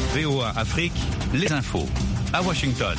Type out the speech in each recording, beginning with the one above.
VOA Afrique, les infos à Washington.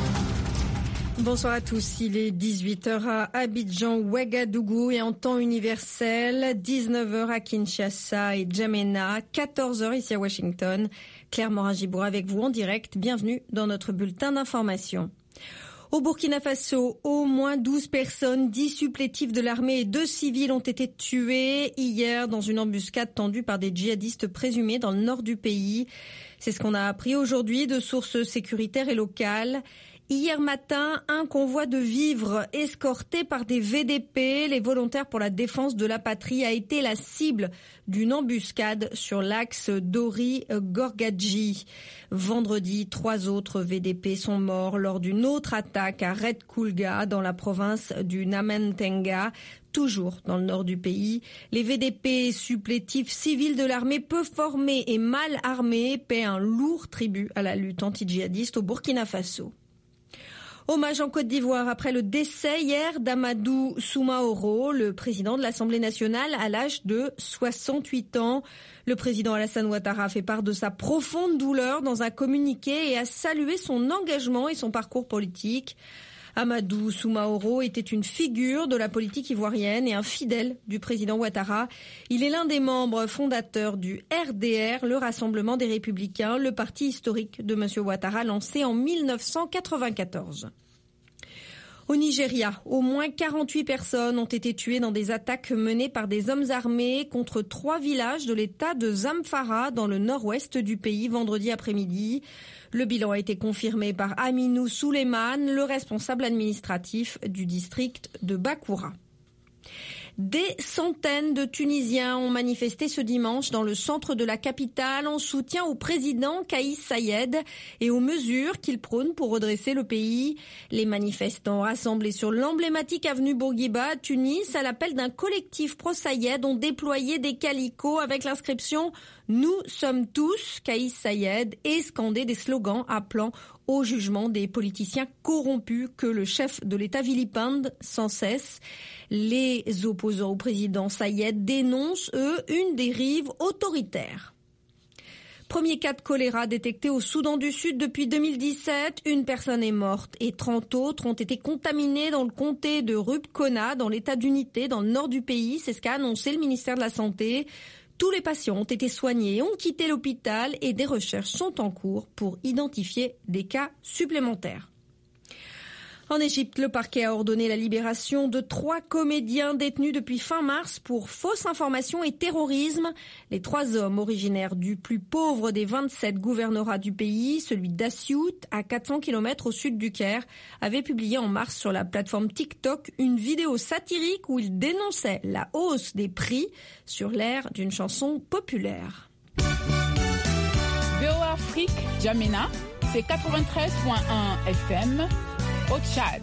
Bonsoir à tous, il est 18h à Abidjan, Ouagadougou et en temps universel, 19h à Kinshasa et Djamena, 14h ici à Washington. Claire Morin-Gibour avec vous en direct, bienvenue dans notre bulletin d'information. Au Burkina Faso, au moins 12 personnes, 10 supplétifs de l'armée et 2 civils ont été tués hier dans une embuscade tendue par des djihadistes présumés dans le nord du pays. C'est ce qu'on a appris aujourd'hui de sources sécuritaires et locales. Hier matin, un convoi de vivres escorté par des VDP, les volontaires pour la défense de la patrie, a été la cible d'une embuscade sur l'axe Dori-Gorgadji. Vendredi, 3 autres VDP sont morts lors d'une autre attaque à Red Koulga dans la province du Namentenga, toujours dans le nord du pays. Les VDP supplétifs civils de l'armée peu formés et mal armés paient un lourd tribut à la lutte anti-djihadiste au Burkina Faso. Hommage en Côte d'Ivoire après le décès hier d'Amadou Soumaoro, le président de l'Assemblée nationale à l'âge de 68 ans. Le président Alassane Ouattara a fait part de sa profonde douleur dans un communiqué et a salué son engagement et son parcours politique. Amadou Soumaoro était une figure de la politique ivoirienne et un fidèle du président Ouattara. Il est l'un des membres fondateurs du RDR, le Rassemblement des Républicains, le parti historique de M. Ouattara lancé en 1994. Au Nigeria, au moins 48 personnes ont été tuées dans des attaques menées par des hommes armés contre 3 villages de l'état de Zamfara dans le nord-ouest du pays vendredi après-midi. Le bilan a été confirmé par Aminou Souleymane, le responsable administratif du district de Bakoura. Des centaines de Tunisiens ont manifesté ce dimanche dans le centre de la capitale en soutien au président Kais Saied et aux mesures qu'il prône pour redresser le pays. Les manifestants rassemblés sur l'emblématique avenue Bourguiba à Tunis à l'appel d'un collectif pro-Saied ont déployé des calicots avec l'inscription « Nous sommes tous Kais Saied » et scandé des slogans appelant au jugement des politiciens corrompus que le chef de l'État vilipende sans cesse. Les opposants au président Saied dénoncent, eux, une dérive autoritaire. Premier cas de choléra détecté au Soudan du Sud depuis 2017. Une personne est morte et 30 autres ont été contaminés dans le comté de Rubkona, dans l'état d'unité, dans le nord du pays. C'est ce qu'a annoncé le ministère de la Santé. Tous les patients ont été soignés et ont quitté l'hôpital et des recherches sont en cours pour identifier des cas supplémentaires. En Égypte, le parquet a ordonné la libération de 3 comédiens détenus depuis fin mars pour fausse information et terrorisme. Les 3 hommes originaires du plus pauvre des 27 gouvernorats du pays, celui d'Assiout, à 400 km au sud du Caire, avaient publié en mars sur la plateforme TikTok une vidéo satirique où ils dénonçaient la hausse des prix sur l'air d'une chanson populaire. VOA Afrique, Djamena, c'est 93.1 FM. Au Tchad.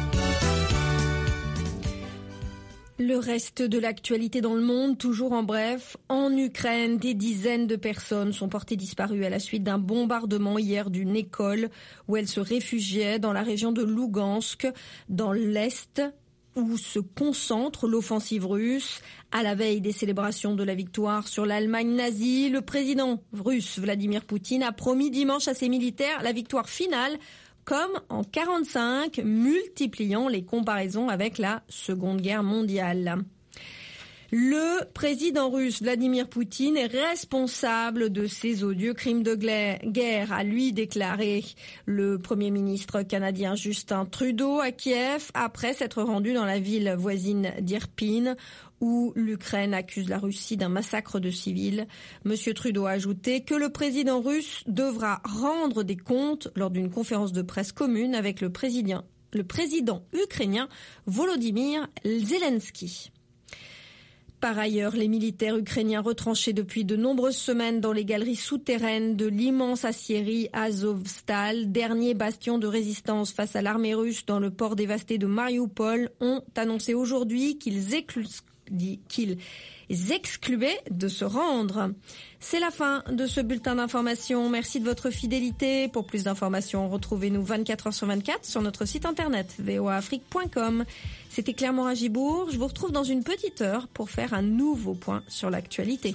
Le reste de l'actualité dans le monde, toujours en bref. En Ukraine, des dizaines de personnes sont portées disparues à la suite d'un bombardement hier d'une école où elles se réfugiaient dans la région de Lougansk, dans l'Est, où se concentre l'offensive russe. À la veille des célébrations de la victoire sur l'Allemagne nazie, le président russe Vladimir Poutine a promis dimanche à ses militaires la victoire finale, comme en 1945, multipliant les comparaisons avec la Seconde Guerre mondiale. Le président russe Vladimir Poutine est responsable de ces odieux crimes de guerre, a lui déclaré le Premier ministre canadien Justin Trudeau à Kiev après s'être rendu dans la ville voisine d'Irpin où l'Ukraine accuse la Russie d'un massacre de civils. Monsieur Trudeau a ajouté que le président russe devra rendre des comptes lors d'une conférence de presse commune avec le président ukrainien Volodymyr Zelensky. Par ailleurs, les militaires ukrainiens retranchés depuis de nombreuses semaines dans les galeries souterraines de l'immense aciérie Azovstal, dernier bastion de résistance face à l'armée russe dans le port dévasté de Mariupol, ont annoncé aujourd'hui qu'ils excluaient de se rendre. C'est la fin de ce bulletin d'information. Merci de votre fidélité. Pour plus d'informations, retrouvez-nous 24 heures sur 24 sur notre site internet voaafrique.com. C'était Claire Morin-Gibour. Je vous retrouve dans une petite heure pour faire un nouveau point sur l'actualité.